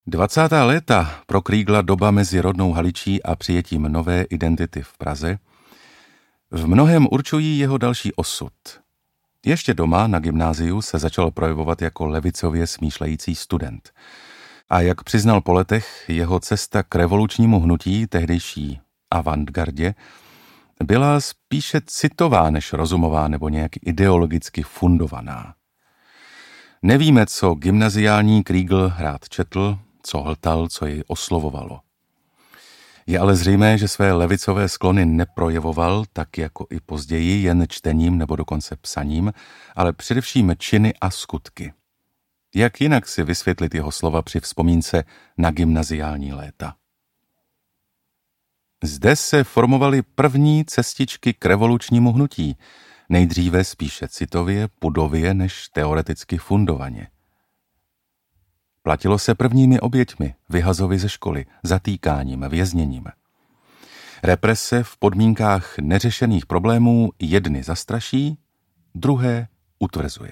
20. léta pro Kriegla doba mezi rodnou Haličí a přijetím nové identity v Praze v mnohém určují jeho další osud. Ještě doma na gymnáziu se začal projevovat jako levicově smýšlející student. A jak přiznal po letech, jeho cesta k revolučnímu hnutí, tehdejší avantgardě, byla spíše citová než rozumová nebo nějak ideologicky fundovaná. Nevíme, co gymnaziální Kriegl rád četl, co hltal, co jej oslovovalo. Je ale zřejmé, že své levicové sklony neprojevoval, tak jako i později, jen čtením nebo dokonce psaním, ale především činy a skutky. Jak jinak si vysvětlit jeho slova při vzpomínce na gymnaziální léta? Zde se formovaly první cestičky k revolučnímu hnutí, nejdříve spíše citově, pudově než teoreticky fundovaně. Platilo se prvními oběťmi, vyhazovi ze školy, zatýkáním, vězněním. Represe v podmínkách neřešených problémů jedny zastraší, druhé utvrzuje.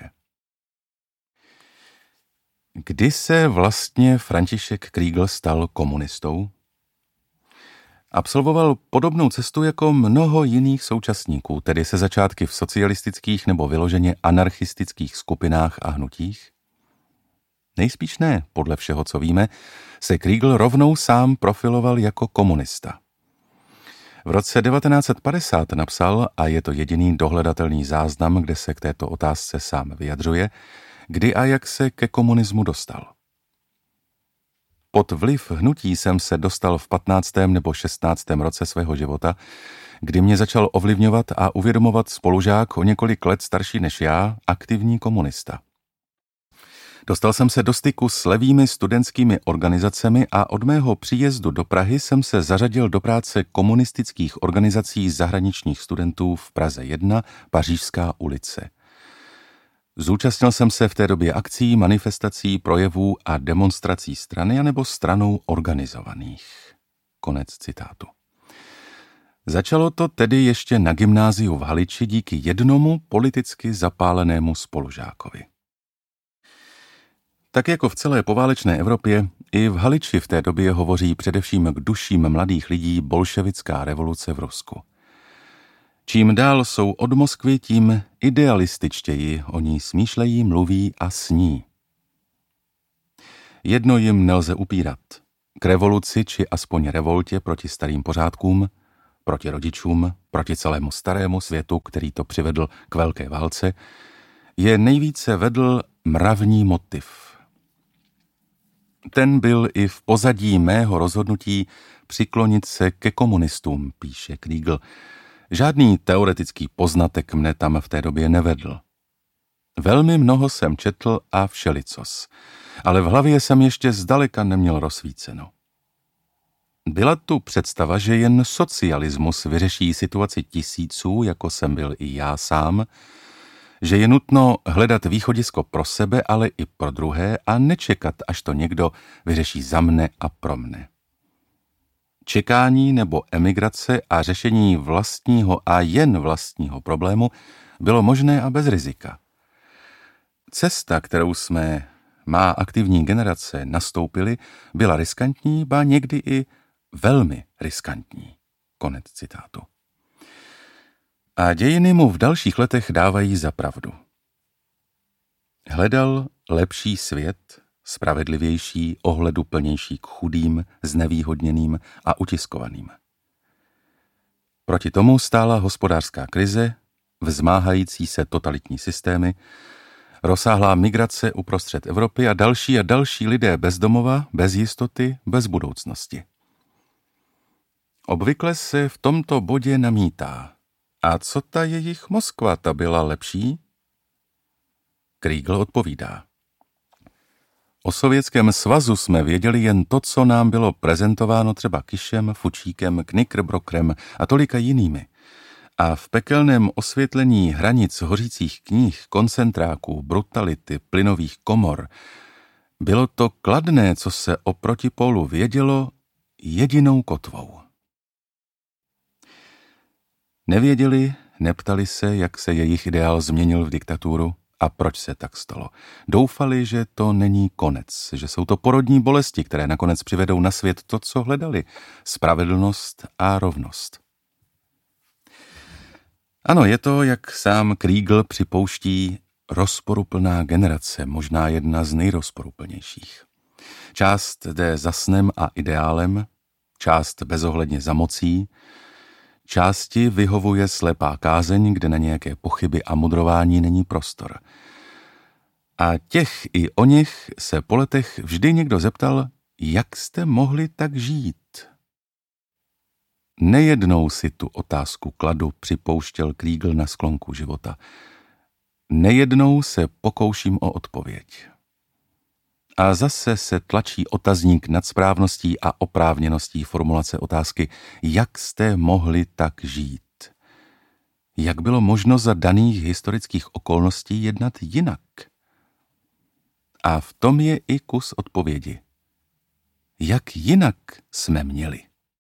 Kdy se vlastně František Kriegl stal komunistou? Absolvoval podobnou cestu jako mnoho jiných současníků, tedy se začátky v socialistických nebo vyloženě anarchistických skupinách a hnutích? Nejspíš ne, podle všeho, co víme, se Kriegl rovnou sám profiloval jako komunista. V roce 1950 napsal, a je to jediný dohledatelný záznam, kde se k této otázce sám vyjadřuje, kdy a jak se ke komunismu dostal. Pod vliv hnutí jsem se dostal v 15. nebo 16. roce svého života, kdy mě začal ovlivňovat a uvědomovat spolužák o několik let starší než já, aktivní komunista. Dostal jsem se do styku s levými studentskými organizacemi a od mého příjezdu do Prahy jsem se zařadil do práce komunistických organizací zahraničních studentů v Praze 1, Pařížská ulice. Zúčastnil jsem se v té době akcí, manifestací, projevů a demonstrací strany anebo stranou organizovaných. Konec citátu. Začalo to tedy ještě na gymnáziu v Haliči díky jednomu politicky zapálenému spolužákovi. Tak jako v celé poválečné Evropě, i v Haliči v té době hovoří především k duším mladých lidí bolševická revoluce v Rusku. Čím dál jsou od Moskvy, tím idealističtěji o ní smýšlejí, mluví a sní. Jedno jim nelze upírat. K revoluci či aspoň revoltě proti starým pořádkům, proti rodičům, proti celému starému světu, který to přivedl k velké válce, je nejvíce vedl mravní motiv. Ten byl i v pozadí mého rozhodnutí přiklonit se ke komunistům, píše Kriegl. Žádný teoretický poznatek mne tam v té době nevedl. Velmi mnoho jsem četl a všelicos, ale v hlavě jsem ještě zdaleka neměl rozsvíceno. Byla tu představa, že jen socialismus vyřeší situaci tisíců, jako jsem byl i já sám, že je nutno hledat východisko pro sebe, ale i pro druhé a nečekat, až to někdo vyřeší za mne a pro mne. Čekání nebo emigrace a řešení vlastního a jen vlastního problému bylo možné a bez rizika. Cesta, kterou jsme, má aktivní generace, nastoupili, byla riskantní, ba někdy i velmi riskantní. Konec citátu. A dějiny mu v dalších letech dávají za pravdu. Hledal lepší svět, spravedlivější, ohleduplnější k chudým, znevýhodněným a utiskovaným. Proti tomu stála hospodářská krize, vzmáhající se totalitní systémy, rozsáhlá migrace uprostřed Evropy a další lidé bez domova, bez jistoty, bez budoucnosti. Obvykle se v tomto bodě namítá. A co ta jejich Moskva, ta byla lepší? Kriegl odpovídá. O Sovětském svazu jsme věděli jen to, co nám bylo prezentováno třeba Kišem, Fučíkem, Knickerbockerem a tolika jinými. A v pekelném osvětlení hranic hořících knih, koncentráků, brutality, plynových komor bylo to kladné, co se o protipólu vědělo, jedinou kotvou. Nevěděli, neptali se, jak se jejich ideál změnil v diktaturu A proč se tak stalo? Doufali, že to není konec, že jsou to porodní bolesti, které nakonec přivedou na svět to, co hledali, spravedlnost a rovnost. Ano, je to, jak sám Kriegel připouští, rozporuplná generace, možná jedna z nejrozporuplnějších. Část jde za snem a ideálem, část bezohledně za mocí, části vyhovuje slepá kázeň, kde na nějaké pochyby a mudrování není prostor. A těch i o nich se po letech vždy někdo zeptal, jak jste mohli tak žít? Nejednou si tu otázku kladu, připouštěl Kriegel na sklonku života. Nejednou se pokouším o odpověď. A zase se tlačí otazník nad správností a oprávněností formulace otázky, jak jste mohli tak žít? Jak bylo možno za daných historických okolností jednat jinak? A v tom je i kus odpovědi. Jak jinak jsme měli?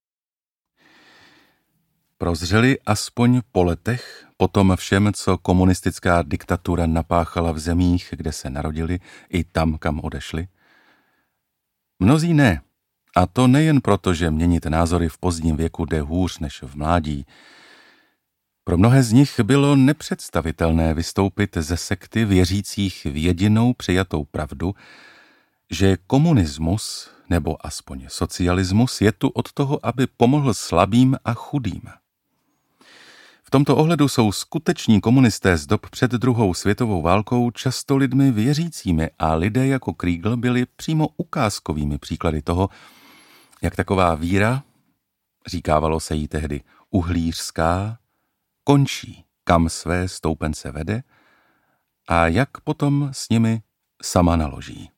Prozřeli aspoň po letech, po tom všem, co komunistická diktatura napáchala v zemích, kde se narodili, i tam, kam odešli? Mnozí ne. A to nejen proto, že měnit názory v pozdním věku jde hůř než v mládí. Pro mnohé z nich bylo nepředstavitelné vystoupit ze sekty věřících v jedinou přijatou pravdu, že komunismus, nebo aspoň socialismus, je tu od toho, aby pomohl slabým a chudým. V tomto ohledu jsou skuteční komunisté z dob před druhou světovou válkou často lidmi věřícími a lidé jako Kriegel byli přímo ukázkovými příklady toho, jak taková víra, říkávalo se jí tehdy uhlířská, končí, kam své stoupence vede a jak potom s nimi sama naloží.